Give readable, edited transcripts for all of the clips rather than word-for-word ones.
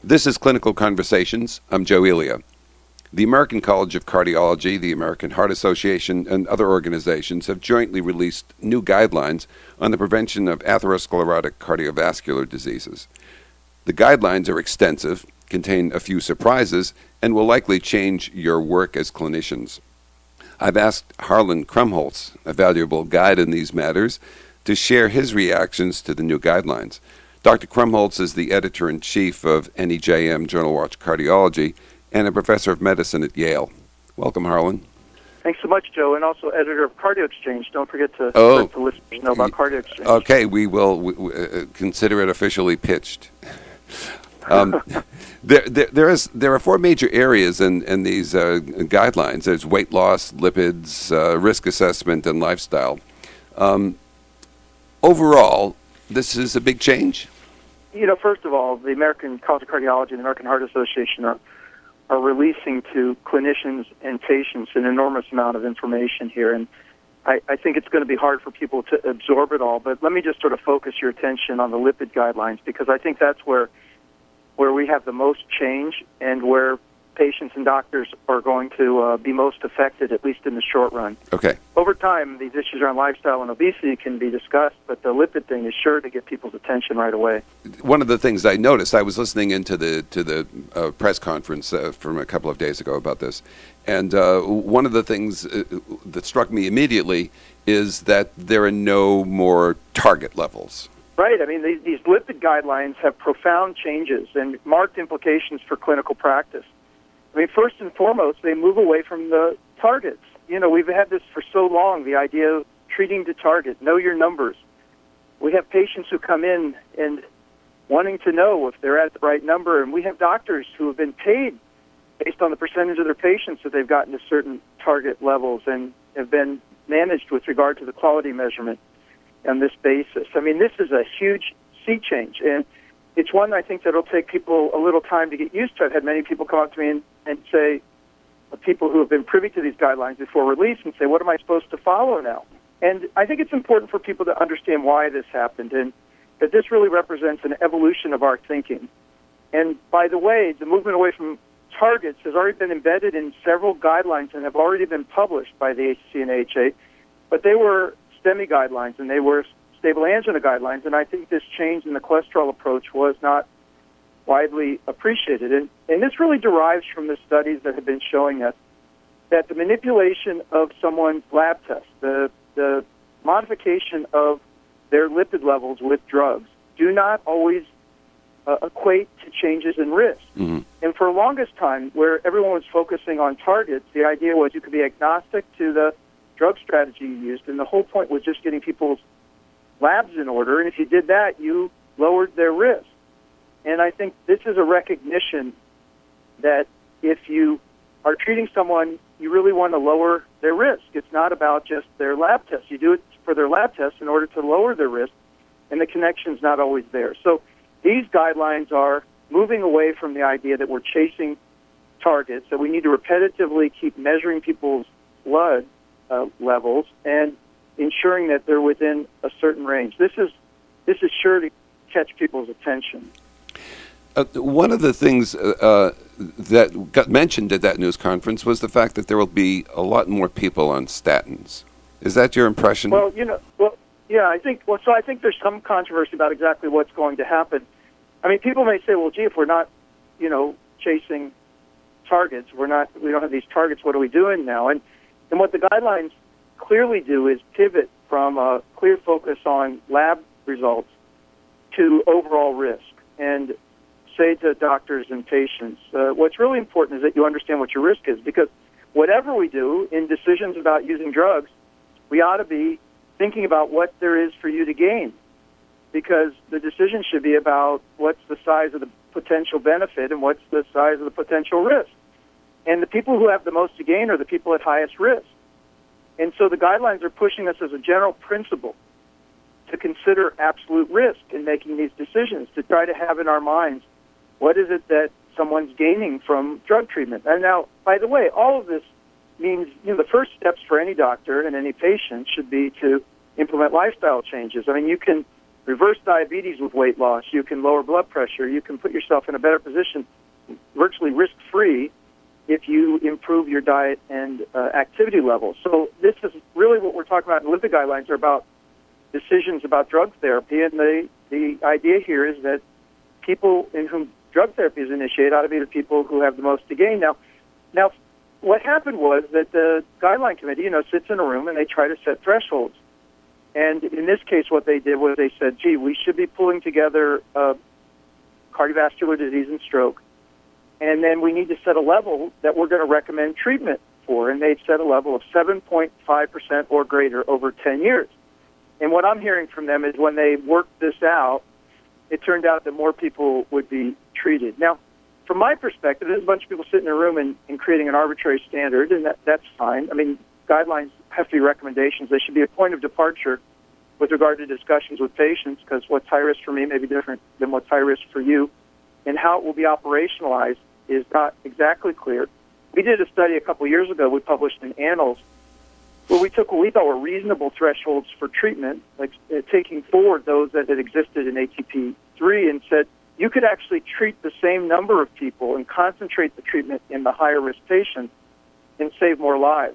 This is Clinical Conversations. I'm Joe Elia. The American College of Cardiology, the American Heart Association, and other organizations have jointly released new guidelines on the prevention of atherosclerotic cardiovascular diseases. The guidelines are extensive, contain a few surprises, and will likely change your work as clinicians. I've asked Harlan Krumholtz, a valuable guide in these matters, to share his reactions to the new guidelines. Dr. Krumholtz is the editor-in-chief of NEJM Journal Watch Cardiology and a professor of medicine at Yale. Welcome, Harlan. Thanks so much, Joe, and also editor of Cardio Exchange. Don't forget to let the listeners know about Cardio Exchange. Okay, we will consider it officially pitched. There are four major areas in these guidelines. There's weight loss, lipids, risk assessment, and lifestyle. Overall, this is a big change? You know, first of all, the American College of Cardiology and the American Heart Association are releasing to clinicians and patients an enormous amount of information here, and I think it's going to be hard for people to absorb it all, but let me just sort of focus your attention on the lipid guidelines, because I think that's where we have the most change and where patients and doctors are going to be most affected, at least in the short run. Okay. Over time, these issues around lifestyle and obesity can be discussed, but the lipid thing is sure to get people's attention right away. One of the things I noticed, I was listening into the press conference from a couple of days ago about this, and one of the things that struck me immediately is that there are no more target levels. Right. I mean, these lipid guidelines have profound changes and marked implications for clinical practice. I mean, first and foremost, they move away from the targets. You know, we've had this for so long, the idea of treating to target, know your numbers. We have patients who come in and wanting to know if they're at the right number, and we have doctors who have been paid based on the percentage of their patients that they've gotten to certain target levels and have been managed with regard to the quality measurement on this basis. I mean, this is a huge sea change, and it's one I think that will take people a little time to get used to. I've had many people come up to me and say, people who have been privy to these guidelines before release, and say, what am I supposed to follow now? And I think it's important for people to understand why this happened, and that this really represents an evolution of our thinking. And by the way, the movement away from targets has already been embedded in several guidelines and have already been published by the ACC and AHA, but they were STEMI guidelines and they were stable angina guidelines, and I think this change in the cholesterol approach was not widely appreciated. And this really derives from the studies that have been showing us that the manipulation of someone's lab test, the modification of their lipid levels with drugs, do not always equate to changes in risk. Mm-hmm. And for the longest time, where everyone was focusing on targets, the idea was you could be agnostic to the drug strategy you used, and the whole point was just getting people's labs in order, and if you did that, you lowered their risk. And I think this is a recognition that if you are treating someone, you really want to lower their risk. It's not about just their lab tests. You do it for their lab tests in order to lower their risk, and the connection's not always there. So these guidelines are moving away from the idea that we're chasing targets, that we need to repetitively keep measuring people's blood levels and ensuring that they're within a certain range. This is sure to catch people's attention. One of the things that got mentioned at that news conference was the fact that there will be a lot more people on statins. Is that your impression? Well, yeah, I think there's some controversy about exactly what's going to happen. I mean, people may say, well, gee, if we're not, chasing targets, we don't have these targets, what are we doing now? And what the guidelines clearly do is pivot from a clear focus on lab results to overall risk and say to doctors and patients, what's really important is that you understand what your risk is, because whatever we do in decisions about using drugs, we ought to be thinking about what there is for you to gain, because the decision should be about what's the size of the potential benefit and what's the size of the potential risk. And the people who have the most to gain are the people at highest risk. And so the guidelines are pushing us as a general principle to consider absolute risk in making these decisions, to try to have in our minds what is it that someone's gaining from drug treatment. And now, by the way, all of this means the first steps for any doctor and any patient should be to implement lifestyle changes. I mean, you can reverse diabetes with weight loss. You can lower blood pressure. You can put yourself in a better position, virtually risk-free, if you improve your diet and activity levels. So this is really what we're talking about in lipid guidelines are about decisions about drug therapy. And the idea here is that people in whom drug therapy is initiated ought to be the people who have the most to gain. Now, what happened was that the guideline committee, sits in a room and they try to set thresholds. And in this case, what they did was they said, gee, we should be pulling together cardiovascular disease and stroke, and then we need to set a level that we're going to recommend treatment for. And they set a level of 7.5% or greater over 10 years. And what I'm hearing from them is when they worked this out, it turned out that more people would be treated. Now, from my perspective, there's a bunch of people sitting in a room and creating an arbitrary standard, and that's fine. I mean, guidelines have to be recommendations. They should be a point of departure with regard to discussions with patients, because what's high risk for me may be different than what's high risk for you. And how it will be operationalized is not exactly clear. We did a study a couple years ago we published in Annals where we took what we thought were reasonable thresholds for treatment, like taking forward those that had existed in ATP3, and said you could actually treat the same number of people and concentrate the treatment in the higher risk patients and save more lives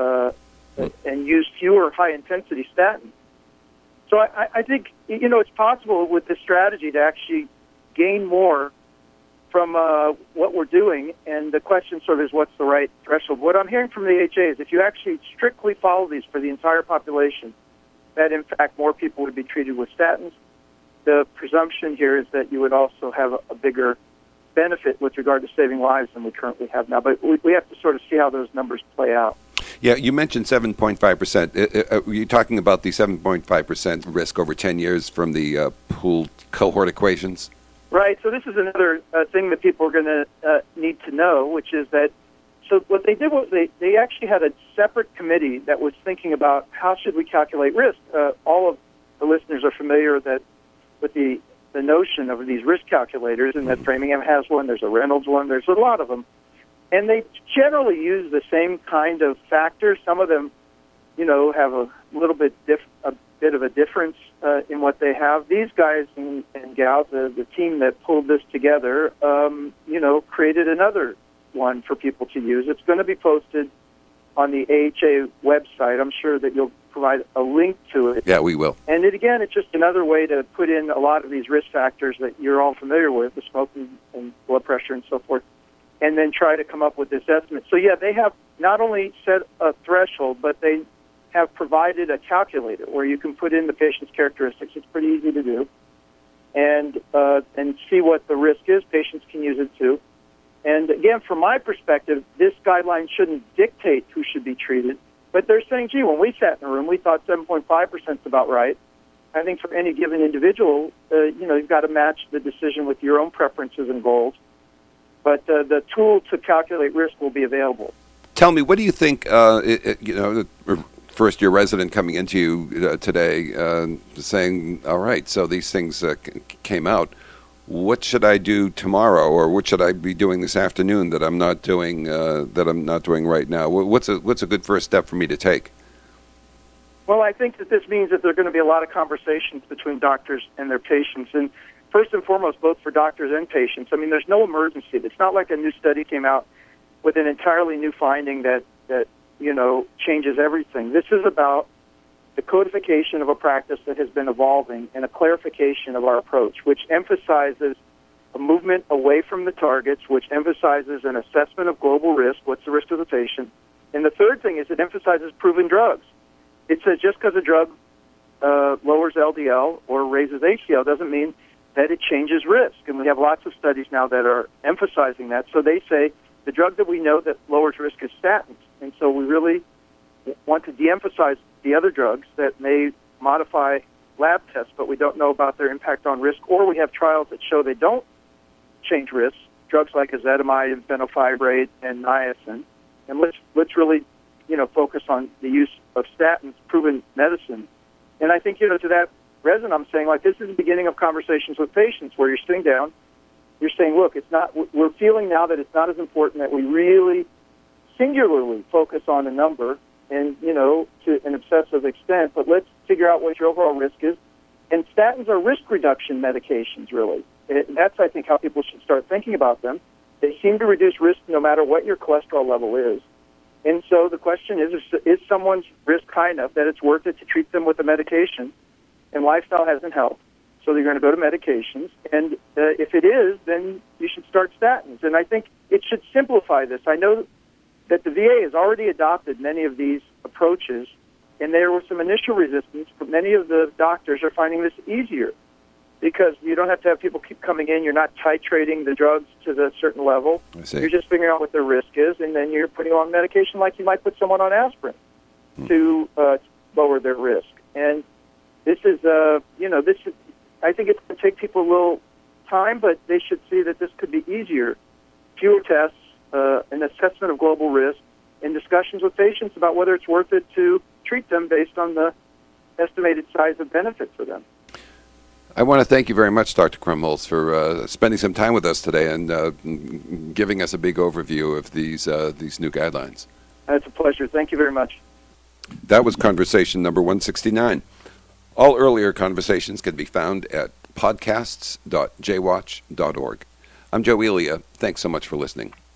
and use fewer high-intensity statins. So I think, it's possible with this strategy to actually gain more from what we're doing, and the question sort of is what's the right threshold. What I'm hearing from the AHA is if you actually strictly follow these for the entire population, that in fact more people would be treated with statins. The presumption here is that you would also have a bigger benefit with regard to saving lives than we currently have now. But we have to sort of see how those numbers play out. Yeah, you mentioned 7.5%. Were you talking about the 7.5% risk over 10 years from the pooled cohort equations? Right. So this is another thing that people are going to need to know, which is that, so what they did was they actually had a separate committee that was thinking about how should we calculate risk. All of the listeners are familiar with the notion of these risk calculators, and that Framingham has one, there's a Reynolds one, there's a lot of them. And they generally use the same kind of factors. Some of them, have a little bit of a difference in what they have. These guys and gals, the team that pulled this together, created another one for people to use. It's going to be posted on the AHA website. I'm sure that you'll provide a link to it. Yeah, we will. And it's just another way to put in a lot of these risk factors that you're all familiar with, the smoking and blood pressure and so forth, and then try to come up with this estimate. So, yeah, they have not only set a threshold, but they have provided a calculator where you can put in the patient's characteristics. It's pretty easy to do, and see what the risk is. Patients can use it too. And again, from my perspective, this guideline shouldn't dictate who should be treated, but they're saying, gee, when we sat in a room, we thought 7.5% is about right. I think for any given individual, you've got to match the decision with your own preferences and goals. But the tool to calculate risk will be available. Tell me, what do you think, first-year resident coming into you today saying, all right, so these things came out. What should I do tomorrow, or what should I be doing this afternoon that I'm not doing right now? What's a good first step for me to take? Well, I think that this means that there are going to be a lot of conversations between doctors and their patients, and first and foremost, both for doctors and patients. I mean, there's no emergency. It's not like a new study came out with an entirely new finding that changes everything. This is about the codification of a practice that has been evolving and a clarification of our approach, which emphasizes a movement away from the targets, which emphasizes an assessment of global risk, what's the risk of the patient. And the third thing is it emphasizes proven drugs. It says just because a drug lowers LDL or raises HDL doesn't mean that it changes risk. And we have lots of studies now that are emphasizing that. So they say the drug that we know that lowers risk is statins. And so we really want to de-emphasize the other drugs that may modify lab tests, but we don't know about their impact on risk, or we have trials that show they don't change risk, drugs like ezetimibe and fenofibrate and niacin. And let's really, focus on the use of statins, proven medicine. And I think, to that resident, I'm saying, this is the beginning of conversations with patients where you're sitting down, you're saying, look, we're feeling now that it's not as important that we really singularly focus on a number and, to an obsessive extent, but let's figure out what your overall risk is And statins are risk reduction medications, really. That's, I think, how people should start thinking about them. They seem to reduce risk no matter what your cholesterol level is. And so the question is someone's risk high enough that it's worth it to treat them with a medication? And lifestyle hasn't helped, so they're going to go to medications. And if it is, then you should start statins. And I think it should simplify this. I know that the VA has already adopted many of these approaches, and there was some initial resistance, but many of the doctors are finding this easier because you don't have to have people keep coming in. You're not titrating the drugs to the certain level. I see. You're just figuring out what their risk is, and then you're putting them on medication like you might put someone on aspirin to lower their risk. And this is, I think it's going to take people a little time, but they should see that this could be easier. Fewer tests, an assessment of global risk, and discussions with patients about whether it's worth it to treat them based on the estimated size of benefit for them. I want to thank you very much, Dr. Krumholz, for spending some time with us today and giving us a big overview of these new guidelines. It's a pleasure. Thank you very much. That was conversation number 169. All earlier conversations can be found at podcasts.jwatch.org. I'm Joe Elia. Thanks so much for listening.